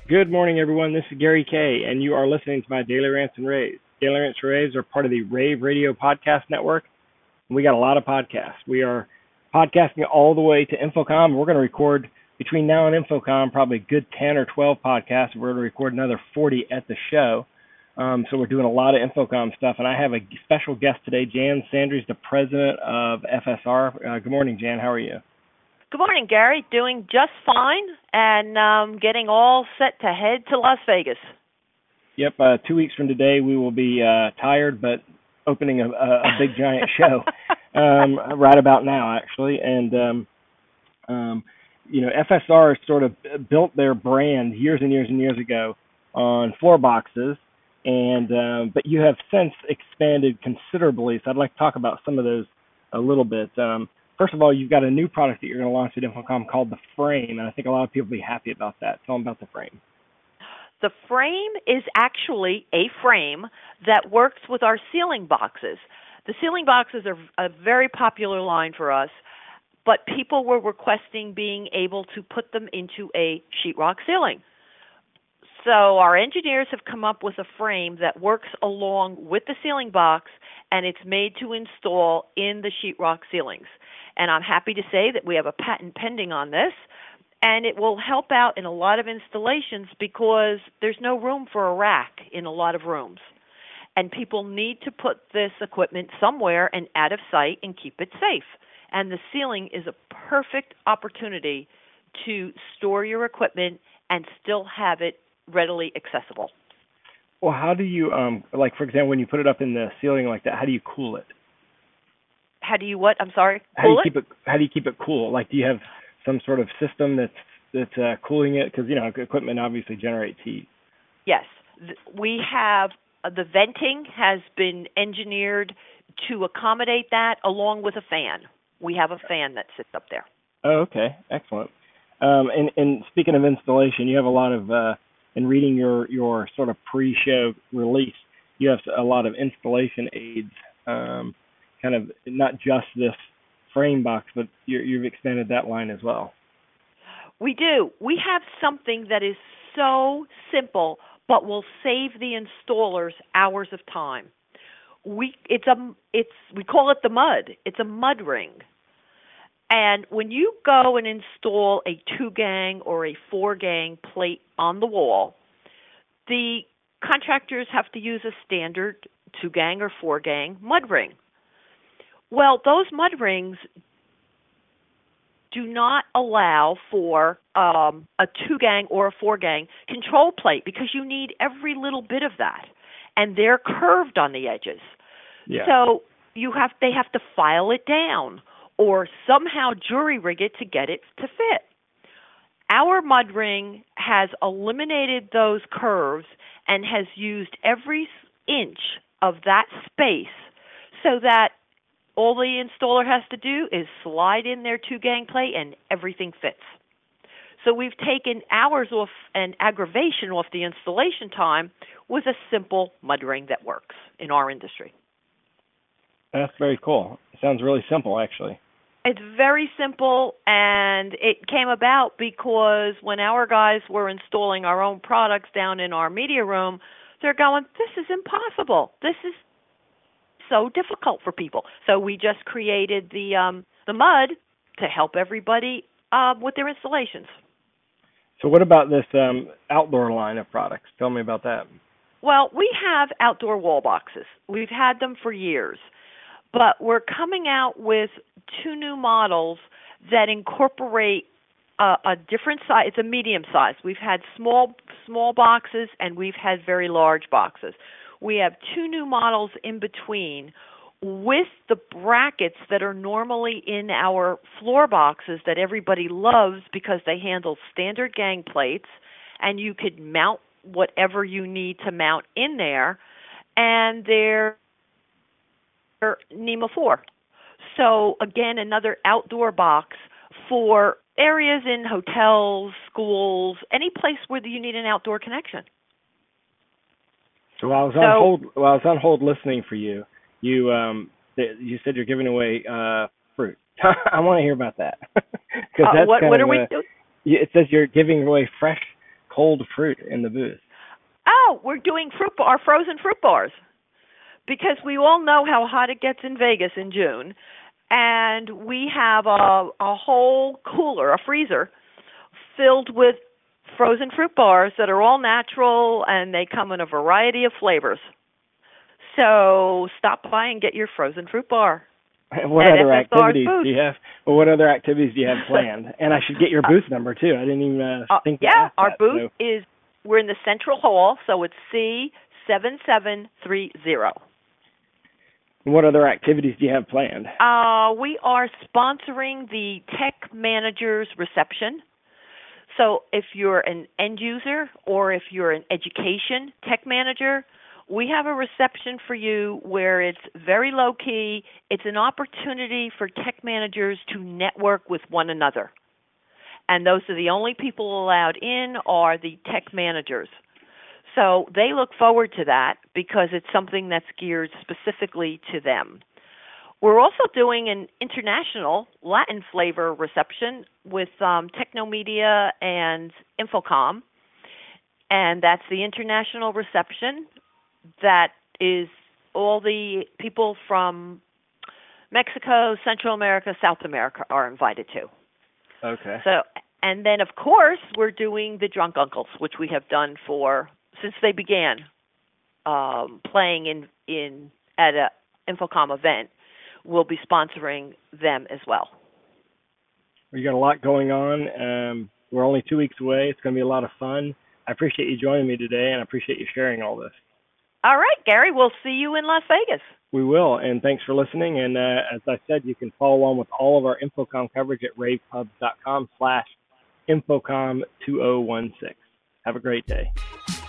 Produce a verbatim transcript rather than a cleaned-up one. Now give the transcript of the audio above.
Good morning, everyone. This is Gary Kay, and you are listening to my Daily Rants and Raves. Daily Rants and Raves are part of the Rave Radio Podcast Network. And we got a lot of podcasts. We are podcasting all the way to InfoComm. We're going to record between now and InfoComm probably a good ten or twelve podcasts. We're going to record another forty at the show. Um, so we're doing a lot of InfoComm stuff. And I have a special guest today, Jan Sandries, the president of F S R. Uh, good morning, Jan. How are you? Good morning, Gary. Doing just fine and um, getting all set to head to Las Vegas. Yep, uh, two weeks from today we will be uh, tired, but opening a, a, a big giant show um, right about now, actually. And, um, um, you know, F S R sort of built their brand years and years and years ago on floor boxes, and um, but you have since expanded considerably, so I'd like to talk about some of those a little bit. Um, First of all, you've got a new product that you're going to launch at InfoComm called the Frame, and I think a lot of people will be happy about that. Tell them about the Frame. The Frame is actually a frame that works with our ceiling boxes. The ceiling boxes are a very popular line for us, but people were requesting being able to put them into a sheetrock ceiling. So our engineers have come up with a frame that works along with the ceiling box, and it's made to install in the sheetrock ceilings. And I'm happy to say that we have a patent pending on this, and it will help out in a lot of installations because there's no room for a rack in a lot of rooms. And people need to put this equipment somewhere and out of sight and keep it safe. And the ceiling is a perfect opportunity to store your equipment and still have it readily accessible. Well, how do you, um, like, for example, when you put it up in the ceiling like that, how do you cool it? How do you what? I'm sorry. How do you Cool keep it? How do you keep it cool? Like, do you have some sort of system that's that's uh, cooling it? Because you know, equipment obviously generates heat. Yes, we have uh, the venting has been engineered to accommodate that, along with a fan. We have a fan that sits up there. Oh, okay, excellent. Um, and and speaking of installation, you have a lot of uh, in reading your your sort of pre-show release, you have a lot of installation aids. Um, kind of not just this frame box, but you're, you've expanded that line as well. We do. We have something that is so simple, but will save the installers hours of time. We it's a it's we call it the mud. It's a mud ring. And when you go and install a two-gang or a four-gang plate on the wall, the contractors have to use a standard two-gang or four-gang mud ring. Well, those mud rings do not allow for um, a two-gang or a four-gang control plate because you need every little bit of that, and they're curved on the edges. Yeah. So you have they have to file it down or somehow jury rig it to get it to fit. Our mud ring has eliminated those curves and has used every inch of that space so that all the installer has to do is slide in their two-gang plate and everything fits. So we've taken hours off and aggravation off the installation time with a simple mud ring that works in our industry. That's very cool. It sounds really simple, actually. It's very simple, and it came about because when our guys were installing our own products down in our media room, they're going, this is impossible. This is so difficult for people. So we just created the um, the mud to help everybody uh, with their installations. So what about this um, outdoor line of products? Tell me about that. Well, we have outdoor wall boxes. We've had them for years, but we're coming out with two new models that incorporate uh, a different size. It's a medium size. We've had small small boxes and we've had very large boxes. We have two new models in between with the brackets that are normally in our floor boxes that everybody loves because they handle standard gang plates and you could mount whatever you need to mount in there, and they're NEMA four. So again, another outdoor box for areas in hotels, schools, any place where you need an outdoor connection. So while I was So- on hold, while I was on hold listening for you, you um, th- you said you're giving away uh, fruit. I want to hear about that because Uh, that's what kind what of are we a- doing? It says you're giving away fresh cold fruit in the booth? Oh, we're doing fruit bar, our frozen fruit bars, because we all know how hot it gets in Vegas in June, and we have a a whole cooler, a freezer, filled with frozen fruit bars that are all natural, and they come in a variety of flavors. So stop by and get your frozen fruit bar. What other activities do you have? Well, what other activities do you have planned? And I should get your booth number too. I didn't even uh, uh, think. Yeah, our that, booth so. is we're in the Central Hall, so it's C seven seven three zero. What other activities do you have planned? Uh, we are sponsoring the Tech Managers Reception. So if you're an end user or if you're an education tech manager, we have a reception for you where it's very low-key. It's an opportunity for tech managers to network with one another. And those are the only people allowed in are the tech managers. So they look forward to that because it's something that's geared specifically to them. We're also doing an international Latin flavor reception with um, Technomedia and Infocom, and that's the international reception that is all the people from Mexico, Central America, South America are invited to. Okay. So, and then, of course, we're doing the Drunk Uncles, which we have done for since they began um, playing in in at a Infocom event. We'll be sponsoring them as well. You got a lot going on. Um, we're only two weeks away. It's going to be a lot of fun. I appreciate you joining me today, and I appreciate you sharing all this. All right, Gary. We'll see you in Las Vegas. We will, and thanks for listening. And uh, as I said, you can follow along with all of our Infocom coverage at ravepubs.com slash Infocom 2016. Have a great day.